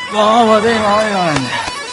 آماده ایم آقای راننده.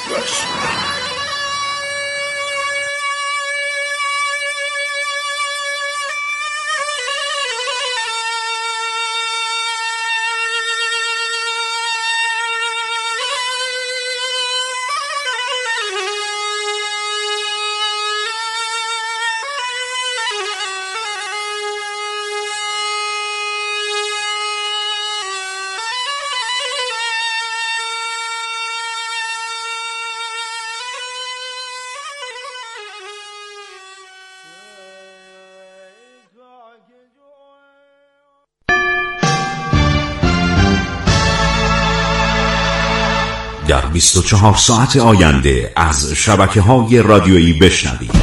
در 24 ساعت آینده از شبکه‌های رادیویی بشنوید.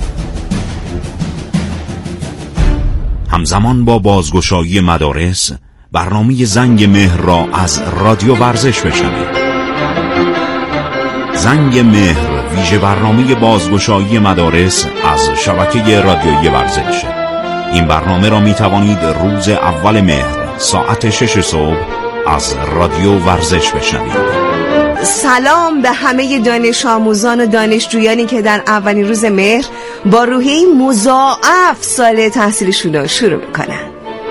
همزمان با بازگشایی مدارس، برنامه زنگ مهر را از رادیو ورزش بشنوید. زنگ مهر ویژه برنامه بازگشایی مدارس از شبکه رادیویی ورزش. این برنامه را می توانید روز اول مهر ساعت 6 صبح از رادیو ورزش بشنوید. سلام به همه دانش آموزان و دانشجویانی که در اولین روز مهر با روحیه مضاعف سال تحصیلشون رو شروع میکنن.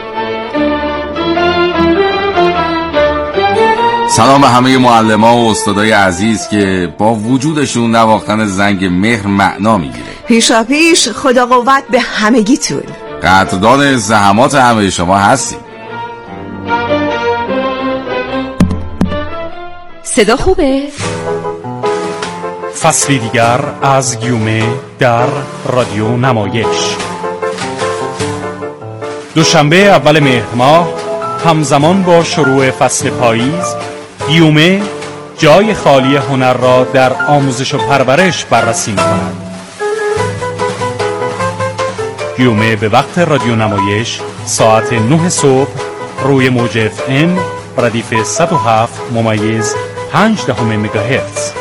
سلام به همه معلمان و استادای عزیز که با وجودشون نواختن زنگ مهر معنا میگیره. پیشا پیش خدا قوت به همگیتون. قدردان زحمات همه شما هستیم. صدا خوبه؟ فصلی دیگر از گیومه در رادیو نمایش. دوشنبه اول مهر ماه همزمان با شروع فصل پاییز، گیومه جای خالی هنر را در آموزش و پرورش بررسی می‌کند. گیومه به وقت رادیو نمایش ساعت 9 صبح روی موج FM ردیف 107.5 مگاهرتز.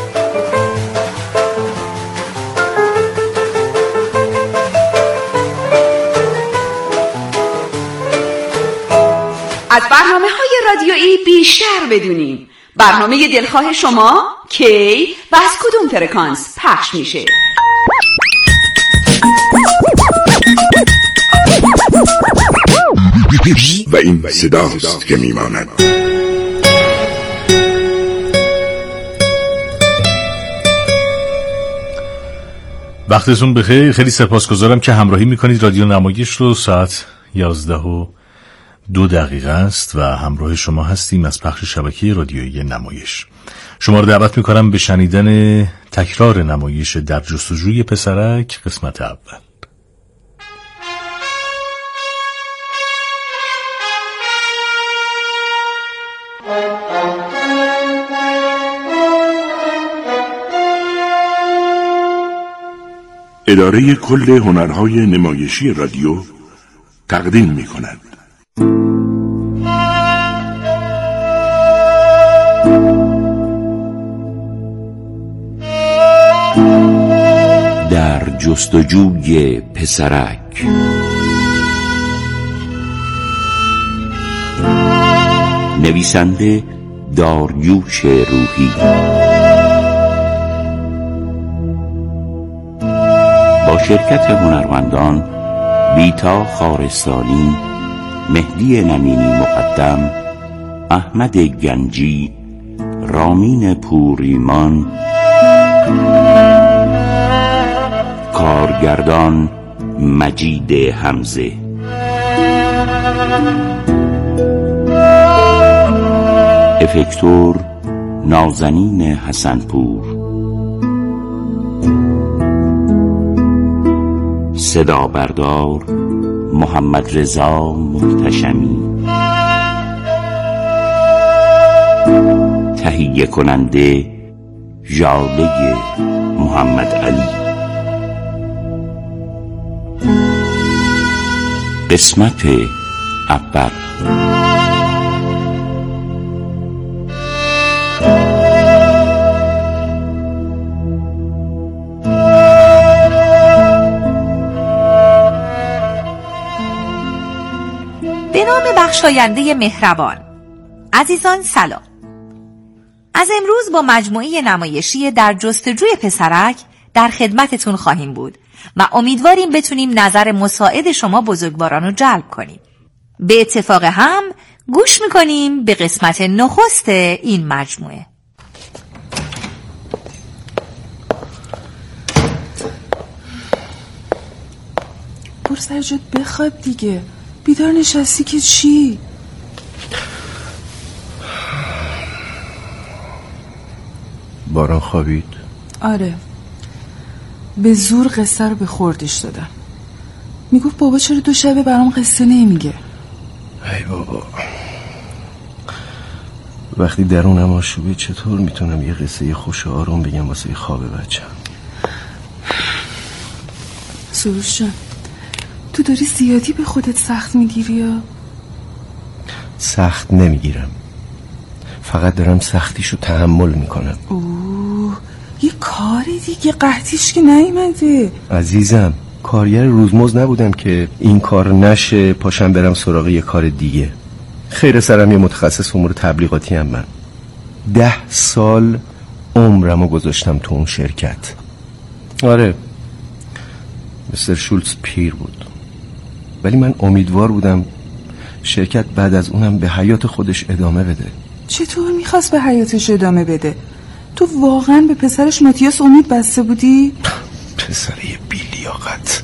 از برنامه‌های رادیویی بیشتر بدونیم. برنامه دلخواه شما کی و از کدوم فرکانس پخش میشه؟ و این صداست که میماند. وقتتون بخیر. خیلی سپاسگزارم که همراهی میکنید. رادیو نمایش رو ساعت 11:02 است و همراه شما هستیم از پخش شبکه رادیویی نمایش. شما رو دعوت میکنم به شنیدن تکرار نمایش در جستجوی پسرک قسمت اول. اداره کل هنرهای نمایشی رادیو تقدیم می کند. در جستجوی پسرک. نویسنده داریوش روحی. با شرکت هنرمندان بیتا خارستانی، مهدی نمینی مقدم، احمد گنجی، رامین پوریمان، کارگردان مجید حمزه. افکتور نازنین حسنپور. صدا بردار محمد رضا محتشمی. تهیه کننده ژاله محمد علی. قسمت اول. به نام بخشاینده مهربان. عزیزان سلام. از امروز با مجموعه نمایشی در جستجوی پسرک در خدمتتون خواهیم بود و امیدواریم بتونیم نظر مساعد شما بزرگواران رو جلب کنیم. به اتفاق هم گوش میکنیم به قسمت نخست این مجموعه. برو سر جات بخواب دیگه. بیدار نشستی که چی؟ باران خوابید؟ آره، به زور قصه رو به خوردش دادم. میگفت بابا چرا 2 شبه برام قصه نمیگه. ای بابا، وقتی درونم آشوبه چطور میتونم یه قصه خوش و آروم بگم واسه خواب بچم؟ سروش جان، تو داری زیادی به خودت سخت میگیری یا؟ سخت نمیگیرم، فقط دارم سختیشو تحمل میکنم. اوه، یه کاری دیگه قحطیش که نیومده. عزیزم، کارگر روزمز نبودم که این کار نشه پاشم برم سراغ یه کار دیگه. خیر سرم یه متخصص امور تبلیغاتی هم من. 10 سال عمرمو گذاشتم تو اون شرکت. آره، مستر شولتز پیر بود، ولی من امیدوار بودم شرکت بعد از اونم به حیات خودش ادامه بده. چطور میخواست به حیاتش ادامه بده؟ تو واقعا به پسرش ماتیاس امید بسته بودی؟ پسره بی‌لیاقت.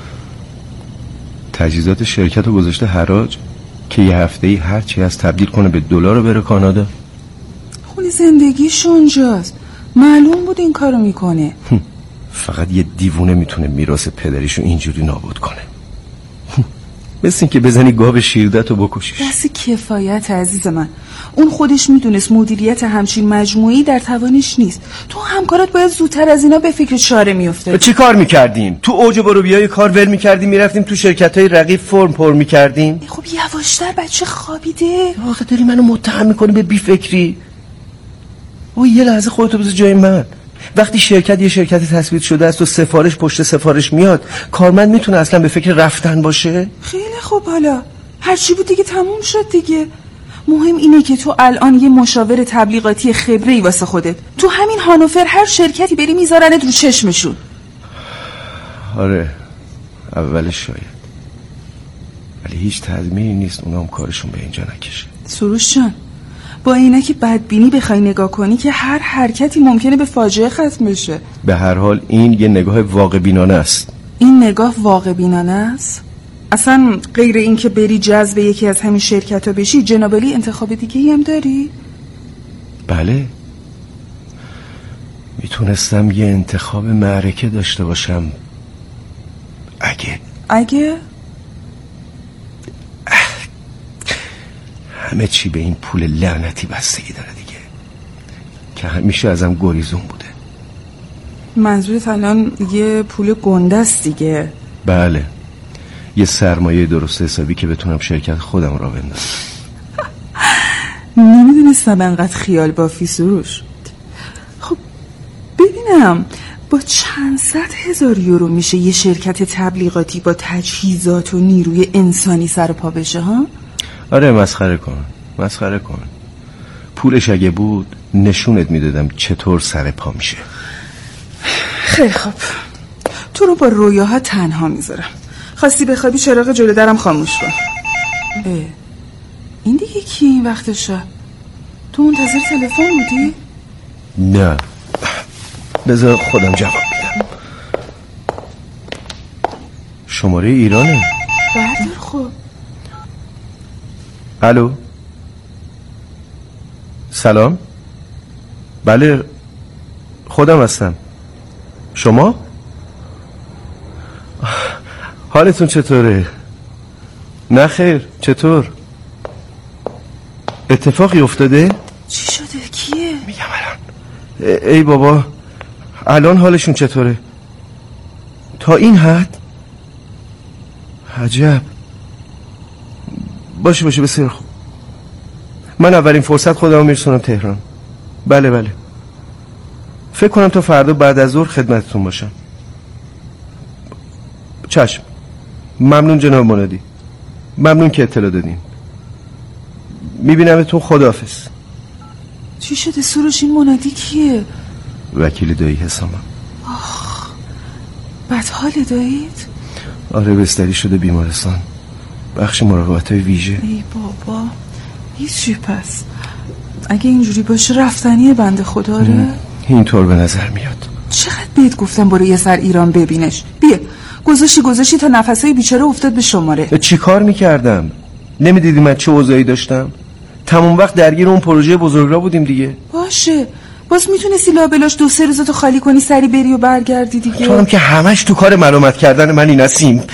تجهیزات شرکت رو گذاشته حراج که یه هفته‌ای هرچی از تبدیل کنه به دلار رو بره کانادا. خونی زندگیش اونجاست، معلوم بود این کارو میکنه. فقط یه دیوونه میتونه میراث پدریشو اینجوری نابود کنه. مثل این که بزنی گاو شیردتو بکشیش. دست کفایت عزیز من. اون خودش میدونست مدیریت همچین مجموعی در توانش نیست. تو همکارات باید زودتر از اینا به فکر چاره میافتادی. چی کار میکردیم؟ تو اوج بروبیای کار ول میکردیم میرفتیم تو شرکت‌های رقیب فرم پر میکردیم. خب یواشتر، بچه خوابیده. آخه داری منو متهم میکنی به بی فکری. او یه لحظه خودتو بذار جای من. وقتی شرکت یه شرکت تثبیت شده است و سفارش پشت سفارش میاد، کارمند میتونه اصلا به فکر رفتن باشه؟ خیلی خوب، حالا هرچی بود دیگه تموم شد دیگه. مهم اینه که تو الان یه مشاور تبلیغاتی خبره‌ای واسه خودت. تو همین هانوفر هر شرکتی بری میذارنت رو چشمشون. آره، اولش شاید، ولی هیچ تضمینی نیست اونام کارشون به اینجا نکشه. سروش جان، با عینک بدبینی بخوای نگاه کنی که هر حرکتی ممکنه به فاجعه ختم بشه. به هر حال این یه نگاه واقع بینانه است. این نگاه واقع بینانه است؟ اصلا غیر این که بری جذب یکی از همین شرکت ها بشی، جنابالی انتخاب دیگه هم داری؟ بله، میتونستم یه انتخاب معرکه داشته باشم اگه همه چی به این پول لعنتی بستگی داره دیگه، که همیشه ازم گریزون بوده. منظورت الان یه پول گنده است دیگه؟ بله، یه سرمایه درست حسابی که بتونم شرکت خودم را بندازم. نمیدونستم انقدر خیال بافی سروش. خب ببینم، با چند صد هزار یورو میشه یه شرکت تبلیغاتی با تجهیزات و نیروی انسانی سر پا بشه ها؟ آره، مسخره کن. پولش اگه بود نشونت میدادم چطور سر پا میشه. خیلی خوب، تو رو با رویاها تنها میذارم. خواستی بخوابی چراغ جلو درم خاموش کن. این دیگه کی این وقت شب؟ تو منتظر تلفن بودی؟ نه، بذار خودم جواب میدم. شماره ایرانه. بردار خب. الو، سلام. بله، خودم هستم. شما؟ حالتون چطوره؟ نه خیر، چطور؟ اتفاقی افتاده؟ چی شده؟ کیه؟ میگم الان. ای بابا، الان حالشون چطوره؟ تا این حد؟ عجب. باشه بسیار خوب. من اولین فرصت خودمو میرسونم تهران. بله، فکر کنم تا فردا بعد از ظهر خدمتتون باشم. چشم. ممنون جناب منادی، ممنون که اطلاع دادین. میبینمتون. خداحافظ. چی شده سروش؟ این منادی کیه؟ وکیل دایی حسامم. آخ، بدحال داییت؟ آره، بستری شده بیمارستان، بخش مراقبت‌های ویژه. ای بابا، هیچی. پس اگه اینجوری باشه رفتنیه بنده خدا. آره اینطور به نظر میاد. چقدر بهت گفتم برو یه سر ایران ببینش. بیا گذاشتی تا نفسای بیچاره افتاد به شماره. چی کار میکردم؟ نمیدیدی من چه اوضاعی داشتم؟ تمام وقت درگیر اون پروژه بزرگراه بودیم دیگه. باشه، باز میتونستی لابلاش 2-3 روزتو خالی کنی سری بری و برگردی دیگه. تو هم که همش تو کار ملامت کردن منی نسیم.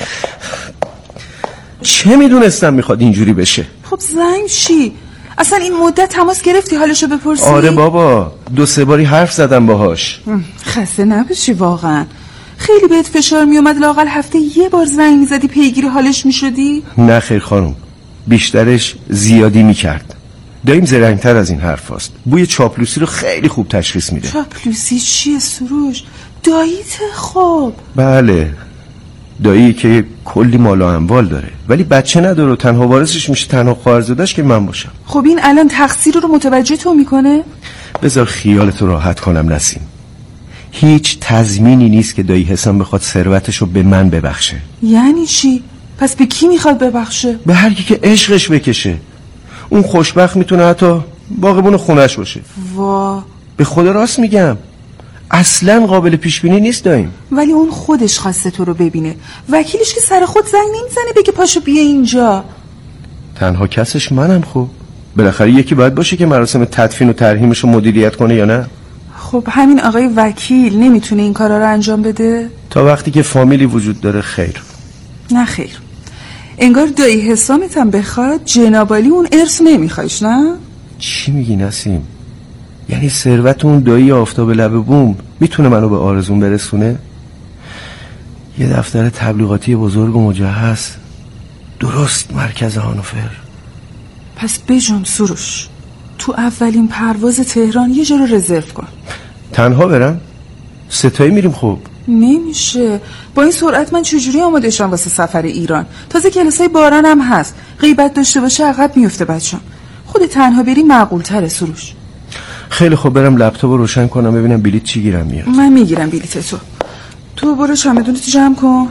چه میدونستم میخواد اینجوری بشه؟ خب زنگ چی؟ اصلا این مدت تماس گرفتی حالشو بپرسی؟ آره بابا، 2-3 باری حرف زدم باهاش. خسته نباشی واقعا. خیلی بهت فشار میومد لااقل هفته یه بار زنگ میزدی پیگیری حالش میشدی؟ نه خیر خانم، بیشترش زیادی میکرد. داییم زرنگتر از این حرف هست. بوی چاپلوسی رو خیلی خوب تشخیص میده. چاپلوسی چیه سروش؟ داییته؟ خب بله، دایی که کلی مال و اموال داره ولی بچه نداره و تنها وارثش میشه تنها خواهرزاده‌اش که من باشم. خب این الان تقصیر رو متوجه تو میکنه؟ بذار خیالتو راحت کنم نسیم. هیچ تضمینی نیست که دایی حسام بخواد ثروتشو به من ببخشه. یعنی چی؟ پس به کی میخواد ببخشه؟ به هر کی که عشقش بکشه. اون خوشبخت میتونه حتی باغبون خونش باشه. وا، به خدا راست میگم، اصلا قابل پیش بینی نیست داییم. ولی اون خودش خواسته تو رو ببینه. وکیلش که سر خود زنگ نمیزنه بگه پاشو بیا اینجا. تنها کسش منم. خب بالاخره یکی باید باشه که مراسم تدفین و ترحیمش رو مدیریت کنه یا نه؟ خب همین آقای وکیل نمیتونه این کارا رو انجام بده؟ تا وقتی که فامیلی وجود داره خیر. نه خیر، انگار دایی حسامت هم بخواد جنابالی اون ارث نمیخوایش. نه چی میگی نسیم؟ یعنی ثروت اون دایی آفتاب لب بوم میتونه منو به آرزون برسونه؟ یه دفتر تبلیغاتی بزرگ و مجهز درست مرکز هانوفر. پس بجم سروش، تو اولین پرواز تهران یه جا رو رزرو کن. تنها برم؟ 3 میریم. خب نمیشه، با این سرعت من چجوری آماده شم واسه سفر ایران؟ تازه کلاسای باران هم هست، غیبت داشته باشه عقب میفته بچم. خود تنها بری معقول تره سروش. خیلی خوب، برم لپتاپ رو روشن کنم ببینم بلیط چی گیرم میاد. من میگیرم بلیط تو برو چمدونتو جمع کن.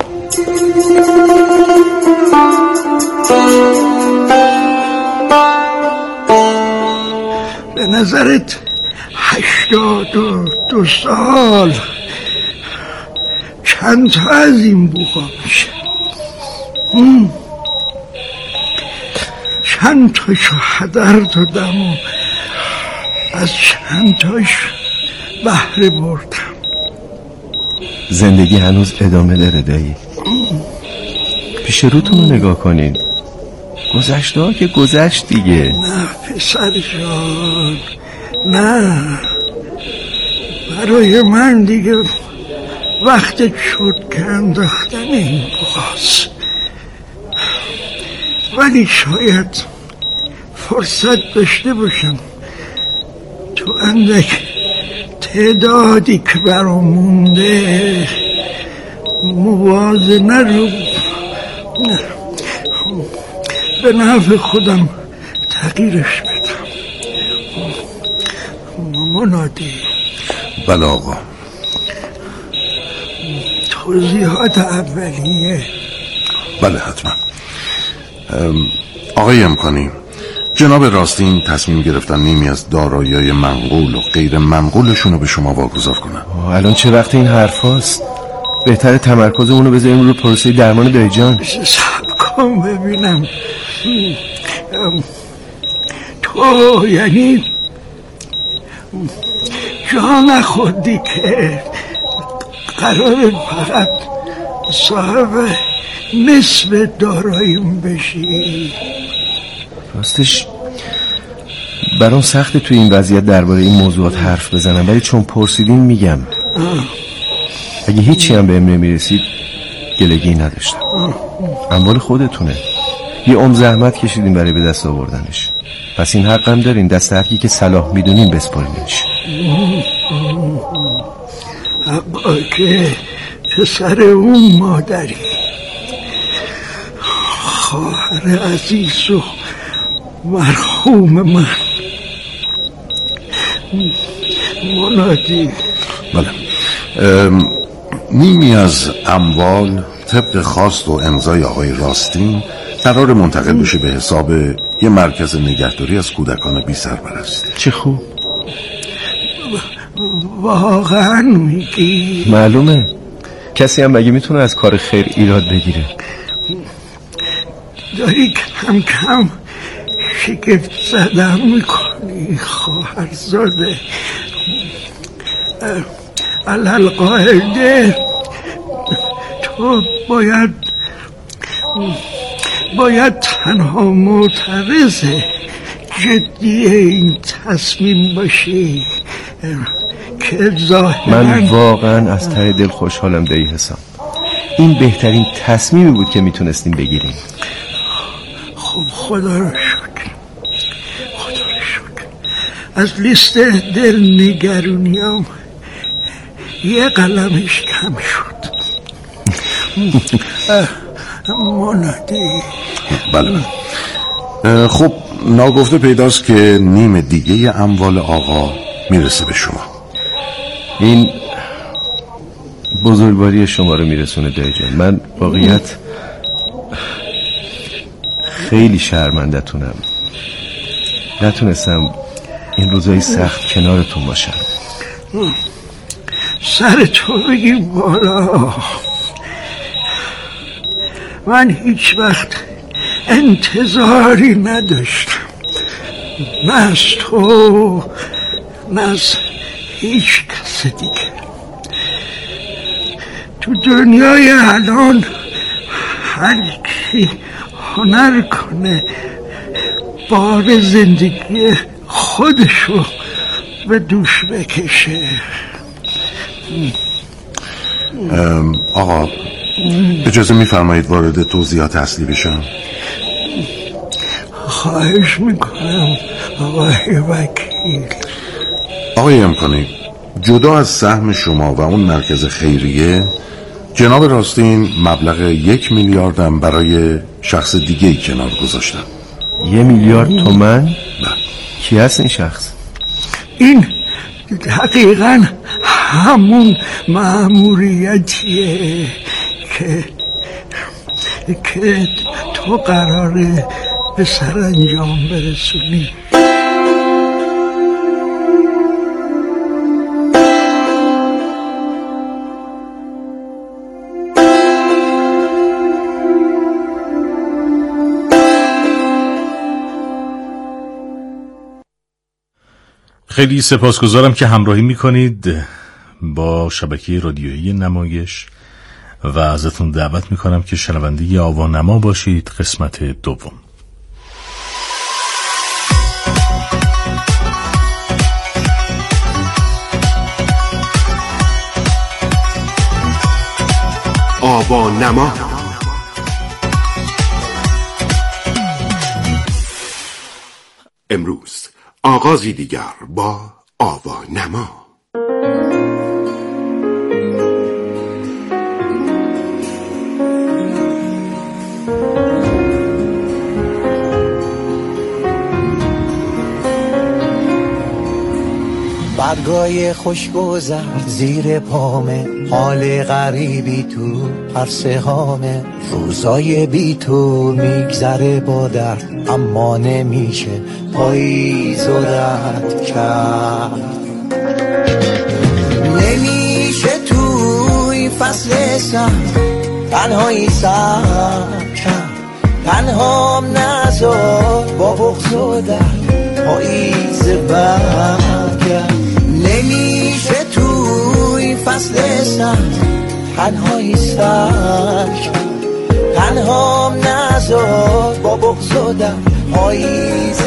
به نظرت 82 سال چند تا از این بوها میشه؟ چند تاشو هدر دادم و از چند تاش بهره بردم. زندگی هنوز ادامه داره دایی. پیش روتون رو نگاه کنین. گذشته ها که گذشت دیگه. نه پسر جان، نه، برای من دیگه وقت شد که انداختن این بغاست. ولی شاید فرصت داشته باشم تو اندک تعدادی که برام مونده موازنه رو به نفع خودم تغییرش بدم. منادی. بله آقا. توضیحات اولیه. بله حتما. آقای امکانی، جناب راستین تصمیم گرفتن نیمی از دارایی‌های منقول و غیر منقولشون رو به شما واگذار کنن. الان چه وقت این حرف هست؟ بهتره تمرکزمون رو بذاریم رو پروسه درمان دایی جان. صبر کن ببینم. تو یعنی جا نخوردی که قرار فقط صاحب نصف داراییم بشی؟ راستش برام سخته توی این وضعیت درباره این موضوعات حرف بزنم، ولی چون پرسیدین میگم. اگه هیچی هم بهم نمیرسید گلگی نداشتم. اموال خودتونه، یه عمر زحمت کشیدین برای به دست آوردنش، پس این حقم دارین دست هر کی که صلاح میدونین بسپارینش. حقا که پسر اون مادری، خواهر عزیز و مرحوم من، منادی. بله. نیمی از اموال طبق خواست و امضای آقای راستین قرار منتقل بشه به حساب یه مرکز نگهداری از کودکان بی سرپرست. چه خوب. واقعا میگی؟ معلومه. کسی هم مگه میتونه از کار خیر ایراد بگیره؟ داری کم کم شگفت زدم میکنی خواهرزاده. علالقاعده تو باید تنها معترض جدی این تصمیم باشی که ظاهراً من واقعا از ته دل خوشحالم دایی حسام. این بهترین تصمیمی بود که میتونستیم بگیریم. خب خدا رو شکر. از لیست دلنگرونیام یه قلمش کم شد. منادی. بله. خب ناگفته پیداست که نیم دیگه اموال آقا میرسه به شما. این بزرگواری شما رو میرسونه دایی جان. من واقعیت خیلی شرمندتونم. نتونستم این روزای سخت کنارتون باشم. سر تو بگی بالا. من هیچ وقت انتظاری نداشتم، نه از تو نه از هیچ کس دیگه. تو دنیای الان هر کی هنر کنه بار زندگی خودشو به دوش بکشه. آقا اجازه میفرمایید وارد توضیحات اصلی بشم؟ خواهش میکنم آقای وکیل. آقای امکانی، جدا از سهم شما و اون مرکز خیریه، جناب راستین مبلغ 1 میلیاردم برای شخص دیگه‌ای کنار گذاشتم. 1 میلیارد تومان؟ بله. کی هست این شخص؟ این دقیقاً همون مأموریتیه که تو قراره به سرانجام برسونی. خیلی سپاسگزارم که همراهی میکنید با شبکه رادیویی نمایش و ازتون دعوت میکنم که شنونده آوانما باشید. قسمت دوم. آوانما. امروز آغازی دیگر با آوانما. برگای خوشگذر زیر پامه، حال غریبی تو پرسه هامه، روزای بی تو میگذره با درد، اما نمیشه پاییز و رد کرد. نمیشه توی فصل سرد تنهایی سر کرد، تنهام نذار با بغض و درد پاییز برگرد. نمیشه توی فصل سرد تنهایی سر کرد، تنهام نذار با بغض و درد پاییز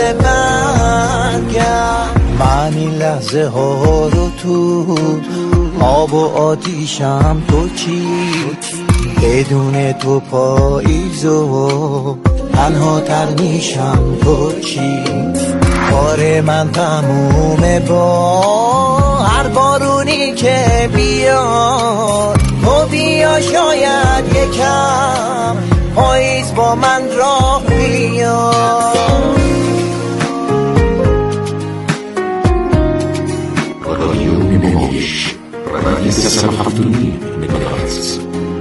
برگرد. من این لحظه ها رو تو آب و آتیشم، تو چی؟ بدون تو پاییز و تنها تر میشم، تو چی؟ کار من تمومه با هر بارونی که بیاد، تو بیا شاید یکم پاییز با من راه بیاد. نمایش روند 379 مگاهرتز.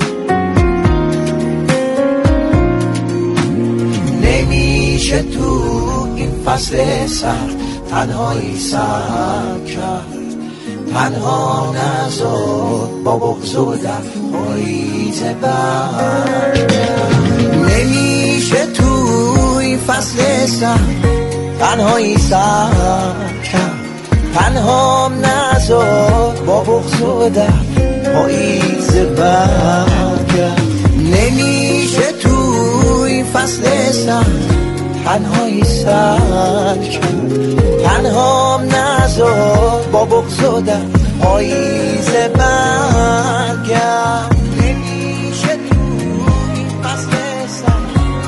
نمیشه تو این فصل سرد تنهایی سر کرد، تنها نذار با بغض و دفعاییت برد. نمیشه تو این فصل سرد تنهایی سر کرد، تنها نذار با بغض و دفعاییت برد. نمیشه تو این فصل سرد تنهایی سر کرد، تنها نذار با بغض و در پاییز برگرد. نمیشه تو این فصل سر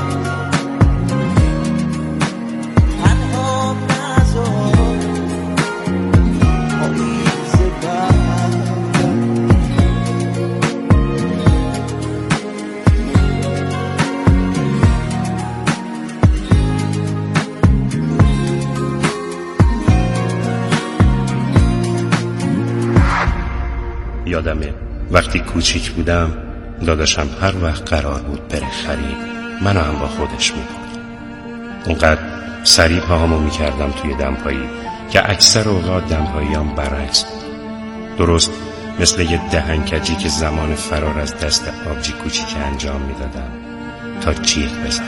تنها نذار پاییز برگرد. یادمه وقتی کوچیک بودم داداشم هر وقت قرار بود بره خرید منو هم با خودش میبرد. اونقدر سریع پاهامو میکردم توی دمپایی که اکثر اوقات دمپاییام برعکس بود، درست مثل یه دهنکجی که زمان فرار از دست آبجی کوچیک انجام میدادم تا جیغ بزنم.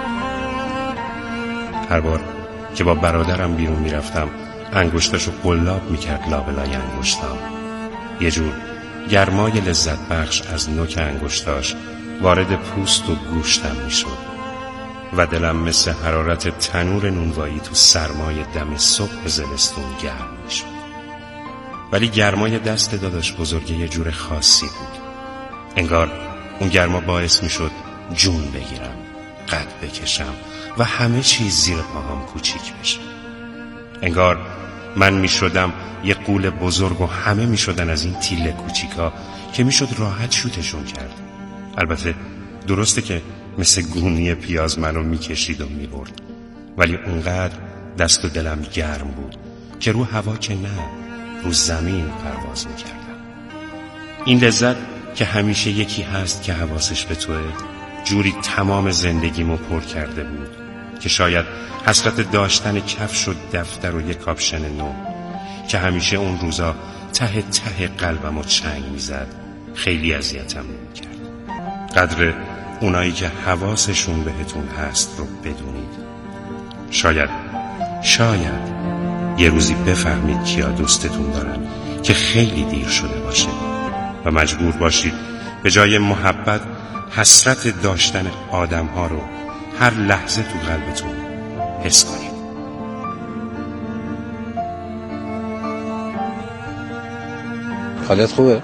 هر بار که با برادرم بیرون میرفتم انگشتاشو قلاب میکرد لابلای انگشتام. یه جور گرمای لذت بخش از نوک انگشتاش وارد پوست و گوشتم میشد و دلم مثل حرارت تنور نونوایی تو سرمای دم صبح زمستون گرم میشد. ولی گرمای دست داداش بزرگه یه جور خاصی بود. انگار اون گرما باعث میشد جون بگیرم، قد بکشم و همه چیز زیر پاهام کوچیک بشه. انگار من می شدم یه قول بزرگ و همه می شدن از این تیله کوچیکا که می شد راحت شوتشون کرد. البته درسته که مثل گونی پیاز منو می کشید و می برد، ولی اونقدر دست و دلم گرم بود که رو هوا که نه، رو زمین پرواز می کردم. این لذت که همیشه یکی هست که حواسش به توه جوری تمام زندگیمو پر کرده بود که شاید حسرت داشتن کفش و دفتر و یک کاپشن نو که همیشه اون روزا ته ته قلبمو چنگ میزد خیلی اذیتم نمی‌کرد. قدر اونایی که حواسشون بهتون هست رو بدونید. شاید یه روزی بفهمید کیا دوستتون دارن که خیلی دیر شده باشه و مجبور باشید به جای محبت حسرت داشتن آدم‌ها رو هر لحظه تو قلبتون حس کنید. حالت خوبه؟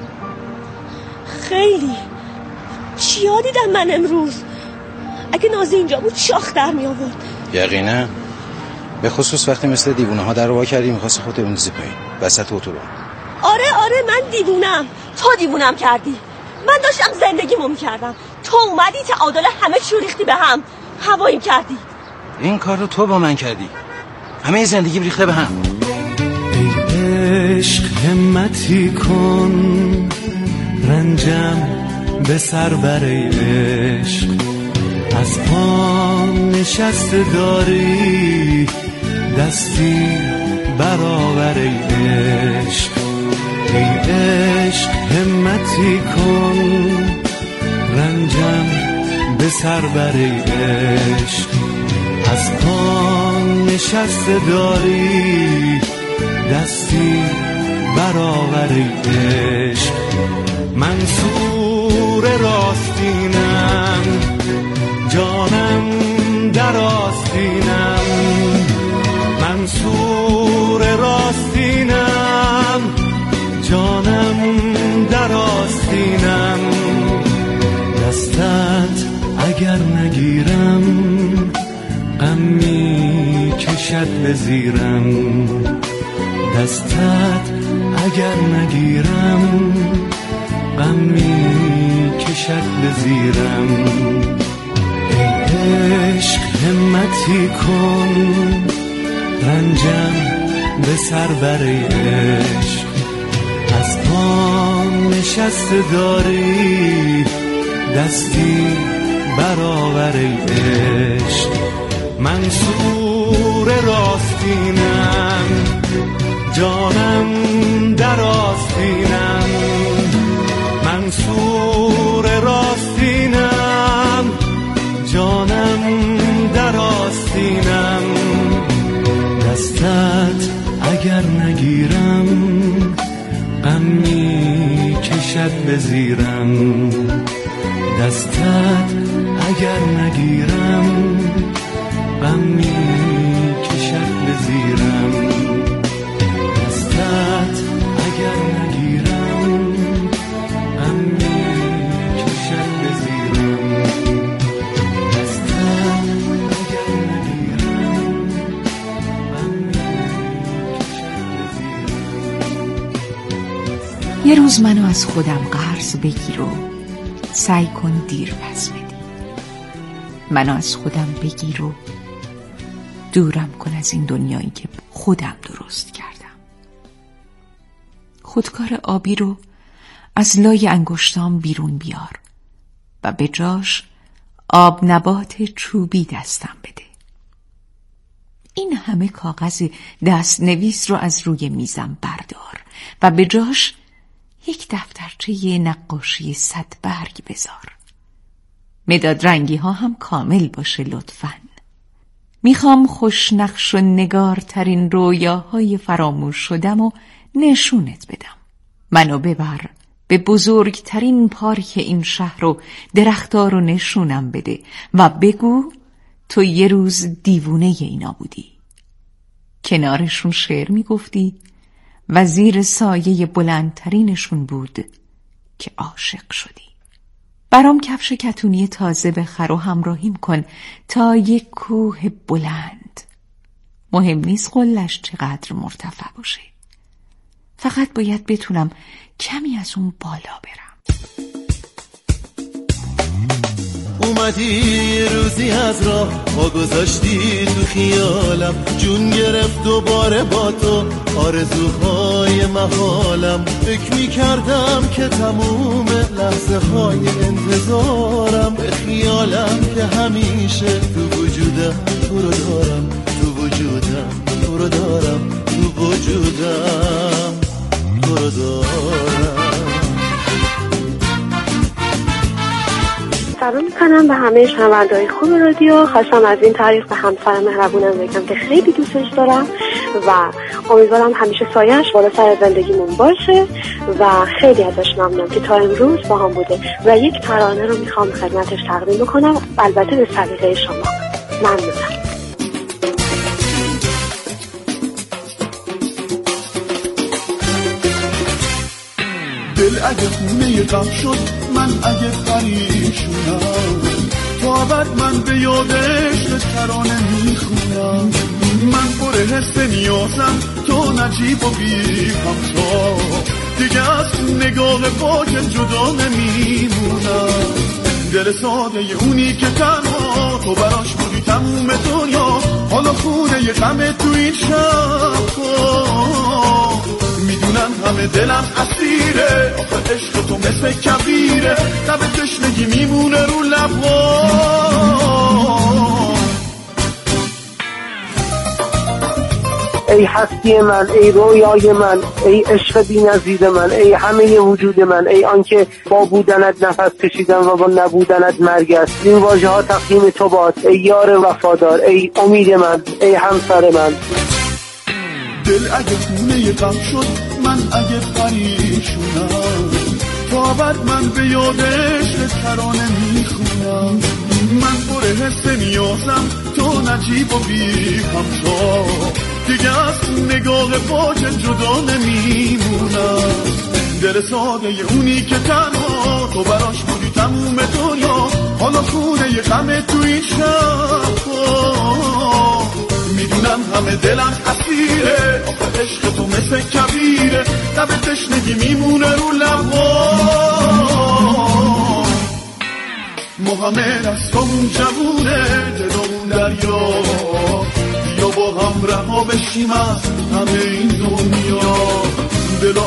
خیلی. چیا دیدم من امروز؟ اگه نازی اینجا بود شاخ در می آورد. یقینا، به خصوص وقتی مثل دیوونه ها در رو وا کردی میخواست خودت بندازی پایین وسط اتوبان. آره من دیوونم. تو دیوونم کردی. من داشتم زندگیمو میکردم، تو اومدی تعادل همه چی رو ریختی به هم، هواییم کردی. این کار رو تو با من کردی، همه زندگی ریخته به هم. ای عشق همتی کن، رنجم به سر بر ای عشق، از پا نشسته داری دستی برابر ای عشق. ای عشق همتی کن، رنجم به سر بر ای عشق، از پا نشسته داری دستی برابر ای عشق. منصور راستینم، جانم در آستینم، منصور راستینم، جانم در آستینم. دستت اگر نگیرم غم می کشد به زیرم، دستت اگر نگیرم غم می کشد به زیرم. ای عشق همتی کن، رنجم به سر بر ای عشق، دست داری دستی برابر ای عشق، منصور راستینم جانم در آستینم، منصور راستینم جانم در آستینم، دستت اگر نگیرم غم می کشد به زیرم، دستت اگر نگیرم غم می کشد به زیرم، دستت اگر نگیرم غم می کشد به زیرم، دستت اگر نگیرم غم می کشد به زیرم. یه روز منو از خودم قرض بگیر و سعی کن دیر پس بدی، منو از خودم بگیر و دورم کن از این دنیایی که خودم درست کردم. خودکار آبی رو از لای انگشتام بیرون بیار و به جاش آب نبات چوبی دستم بده. این همه کاغذ دست نویس رو از روی میزم بردار و به جاش یک دفترچه نقاشی 100 برگ بذار. مداد رنگی ها هم کامل باشه لطفاً. میخوام خوشنقش و نگارترین رویاهای فراموش شدم و نشونت بدم. منو ببر به بزرگترین پارک این شهر و درخت‌ها رو نشونم بده و بگو تو یه روز دیوونه اینا بودی. کنارشون شعر میگفتی و زیر سایه بلندترینشون بود که عاشق شدی. برام کفش کتونی تازه بخر و همراهیم کن تا یک کوه بلند. مهم نیست قلش چقدر مرتفع باشه، فقط باید بتونم کمی از اون بالا برم. اومدی روزی از راه پا گذاشتی تو خیالم، جون گرفت دوباره با تو آرزوهای محالم، فکر میکردم که تموم لحظه های انتظارم، به خیالم که همیشه تو وجودم تو رو دارم، تو وجودم تو رو دارم، تو وجودم تو رو دارم. سلام میکنم به همه شنونده‌های خوب رادیو. خواستم از این طریق به همسر مهربونم بگم که خیلی دوستش دارم و امیدوارم همیشه سایه‌اش بالا سر زندگیمون باشه و خیلی ازش ممنونم که تا امروز با هم بوده و یک ترانه رو میخوام خدمتش تقدیم بکنم، البته به سلیقه شما. ممنونم. دل اگه خونه غم شد، من اگه پریشونم، تا ابد من به یادش ترانه میخونم، من پر حس نیازم تو نجیب و بی همتا، دیگه از نگاه پاک جدا نمیمونم، دل ساده اونی که تنها تو براش بودی تموم دنیا، حالا خونه ی غم تو این شبها، میدونم همه دلم اسیره، آخه عشق تو مثل کبیره، لب تشنگی میمونه رو لبها. ای هستی من، ای رویای من، ای عشق بی‌نظیر من، ای همه وجود من، ای آنکه با بودنت نفس کشیدم و با نبودنت مرگ است. این واژه ها تقدیم تو باد، ای یار وفادار، ای امید من، ای همسر من. دل اگه خونه غم شد، من اگه پریشونم، تا ابد من به یادش ترانه میخونم، من پر حس نیازم تو نجیب و بی همتا، دیگه از نگاه پاک جدا نمیمونم، دل ساده اونی که تنها تو براش بودی تموم دنیا، حالا خونه ی غم تو این شبها، میدونم همه دلم اسیره، آخه عشق تو مثل کبیره، لب تشنگی میمونه رو لبها، ما همه دستامون جوونه دلمون دریا، بیا با هم رها بشیم از همه این دنیا، دل